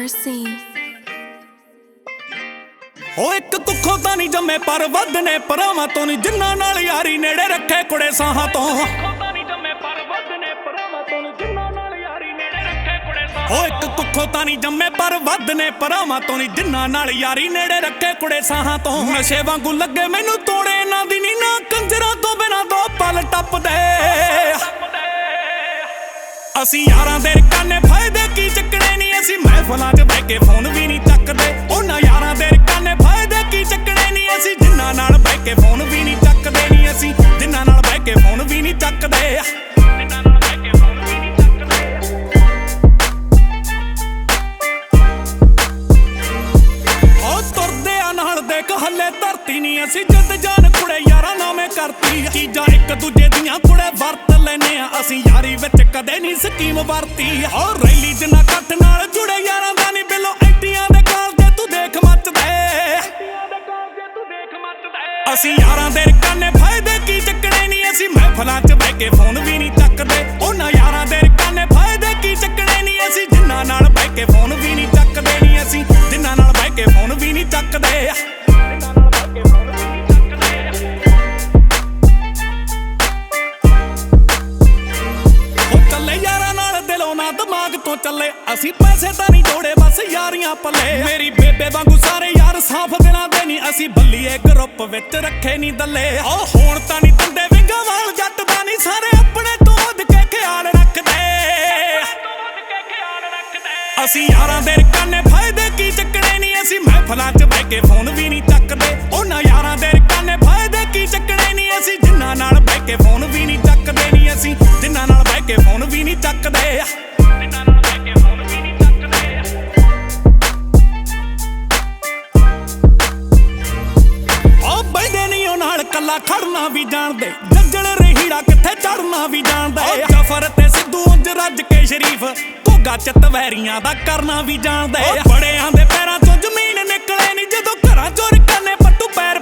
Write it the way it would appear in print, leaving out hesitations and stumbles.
Mercy। ਉਹ ਇੱਕ ਕੁੱਖੋਂ ਤਾਂ ਨਹੀਂ ਜੰਮੇ ਪਰ ਵੱਧ ਨੇ ਭਰਾਵਾਂ ਤੋਂ ਨਹੀਂ, ਜਿੰਨਾਂ ਨਾਲ ਯਾਰੀ ਨੇੜੇ ਰੱਖੇ ਕੁੜੇ ਸਾਹਾਂ ਤੋਂ। ਉਹ ਇੱਕ ਕੁੱਖੋਂ ਤਾਂ ਨਹੀਂ ਜੰਮੇ ਪਰ ਵੱਧ ਨੇ ਭਰਾਵਾਂ ਤੋਂ ਨਹੀਂ, ਜਿੰਨਾਂ ਨਾਲ ਯਾਰੀ ਨੇੜੇ ਰੱਖੇ ਕੁੜੇ ਸਾਹਾਂ ਤੋਂ। ਨਸ਼ੇ ਵਾਂਗੂ ਲੱਗੇ ਮੈਨੂੰ ਤੋੜੇ ਇਹਨਾਂ ਦੀ ਨੀ, ਨਾ ਕੰਜਰਾਂ ਤੋਂ ਬਿਨਾਂ ਦੋ ਪਲ ਟੱਪਦੇ। ਅਸੀਂ ਯਾਰਾਂ ਦੇ ਰਕਾਨੇ ਫਾਇਦੇ ਕੀ ਚੱਕਣੇ ਨਹੀਂ, ਅਸੀਂ ਮਹਿਫਲਾਂ 'ਚ ਬਹਿ ਕੇ ਫੋਨ ਵੀ ਨਹੀਂ ਚੱਕਦੇ। ਉਹਨਾਂ ਯਾਰਾਂ ਦੇ ਰਕਾਨੇ ਫਾਇਦੇ ਕੀ ਚੱਕਣੇ ਨਹੀਂ, ਅਸੀਂ ਜਿੰਨਾਂ ਨਾਲ ਬਹਿ ਕੇ ਫੋਨ ਵੀ ਨਹੀਂ ਚੱਕਦੇ। ਨਹੀਂ ਅਸੀਂ ਜਿੰਨਾਂ ਨਾਲ ਬਹਿ ਕੇ ਫੋਨ ਵੀ ਨਹੀਂ ਚੱਕਦੇ। ਹੱਲੇ ਧਰਤੀ ਨਹੀਂ, ਅਸੀਂ ਜਦ ਜਾਨ ਕੁੜੇ ਯਾਰਾਂ ਨਾਵੇਂ ਕਰਤੀ। ਚੀਜ਼ਾਂ ਇੱਕ ਦੂਜੇ ਦੀਆਂ ਕੁੜੇ ਵਰਤ ਲੈਨੇ ਆ, ਅਸੀਂ ਯਾਰੀ ਵਿੱਚ ਕਦੇ ਨਹੀਂ ਸਕੀਮ ਵਰਤੀ। ਔਰ ਰੈਲੀ ਜਿੰਨਾ ਇਕੱਠ ਨਾਲ ਜੁੜੇ ਯਾਰਾਂ ਦਾ ਨਹੀਂ, ਬਿੱਲੋ ਐਟੀਆਂ ਦੇ ਕਾਲਜੇ ਤੂੰ ਦੇਖ ਮੱਚਦੇ। ਅਸੀਂ ਯਾਰਾਂ ਦੇ ਰਕਾਨੇ ਫਾਇਦੇ ਕੀ ਚੱਕਣੇ ਨਹੀਂ, ਅਸੀਂ ਮਹਿਫਲਾਂ 'ਚ ਬਹਿ ਕੇ ਫੋਨ ਵੀ ਨਹੀਂ ਚੱਕਦੇ। ਉਹਨਾਂ ਯਾਰਾਂ ਦੇ ਰਕਾਨੇ ਫਾਇਦੇ ਕੀ ਚੱਕਣੇ ਨਹੀਂ, ਅਸੀਂ ਜਿੰਨਾਂ ਨਾਲ ਬਹਿ ਕੇ ਫੋਨ ਵੀ ਨਹੀਂ ਚੱਕਦੇ। ਨਹੀਂ ਅਸੀਂ ਜਿੰਨਾਂ ਨਾਲ ਬਹਿ ਕੇ ਫੋਨ ਵੀ ਨਹੀਂ ਚੱਕਦੇ। ਦਿਮਾਗ ਤੋਂ ਚੱਲੇ ਅਸੀਂ ਪੈਸੇ ਤਾਂ ਨਹੀਂ ਜੋੜੇ, ਬਸ ਯਾਰੀਆਂ ਪੱਲੇ। ਮੇਰੀ ਬੇਬੇ ਵਾਂਗੂ ਸਾਰੇ ਯਾਰ ਸਾਫ ਦਿਲਾਂ ਦੇ ਨਹੀਂ, ਅਸੀਂ ਬੱਲੀਏ ਗਰੁੱਪ ਵਿੱਚ ਰੱਖੇ ਨਹੀਂ ਦੱਲੇ। ਉਹ ਹੁਣ ਤਾਂ ਨਹੀਂ ਦੰਦੇ ਵਿੰਗਾ ਵਾਲ ਜੱਟ ਦਾ ਨਹੀਂ, ਸਾਰੇ ਆਪਣੇ ਤੋਂ ਵੱਧ ਕੇ ਖਿਆਲ ਰੱਖਦੇ। ਅਸੀਂ ਯਾਰਾਂ ਦੇ ਰਕਾਨੇ ਫਾਇਦੇ ਕੀ ਚੱਕਣੇ ਨਹੀਂ, ਅਸੀਂ ਮਹਿਫਲਾਂ 'ਚ ਬਹਿ ਕੇ ਫੋਨ ਵੀ ਨਹੀਂ ਚੱਕਦੇ। ਉਹਨਾਂ ਯਾਰਾਂ ਦੇ ਰਕਾਨੇ ਫਾਇਦੇ ਕੀ ਚੱਕਣੇ ਨਹੀਂ, ਅਸੀਂ ਜਿੰਨਾਂ ਨਾਲ ਬਹਿ ਕੇ ਫੋਨ ਵੀ ਨਹੀਂ ਚੱਕਦੇ। ਨਹੀਂ ਅਸੀਂ ਜਿੰਨਾਂ ਨਾਲ ਬਹਿ ਕੇ ਫੋਨ ਵੀ ਨਹੀਂ ਚੱਕਦੇ। ਕੱਲਾ ਖੜਨਾ ਵੀ ਜਾਣਦੇ, ਜੱਜਲ ਰਹੀੜਾ ਕਿੱਥੇ ਚੜਨਾ ਵੀ ਜਾਣਦਾ। ਜਫਰ ਤੇ ਸਿੱਧੂ ਉਂਝ ਰੱਜ ਕੇ ਸ਼ਰੀਫ, ਘੋਗਾ ਚਿੱਤ ਵੈਰੀਆਂ ਦਾ ਕਰਨਾ ਵੀ ਜਾਣਦੇ। ਬੜਿਆਂ ਦੇ ਪੈਰਾਂ ਤੋਂ ਜ਼ਮੀਨ ਨਿਕਲੇ ਨਹੀਂ, ਜਦੋਂ ਘਰਾਂ ਚੋਂ ਰਕਾਨੇ ਪੱਟੂ ਪੈ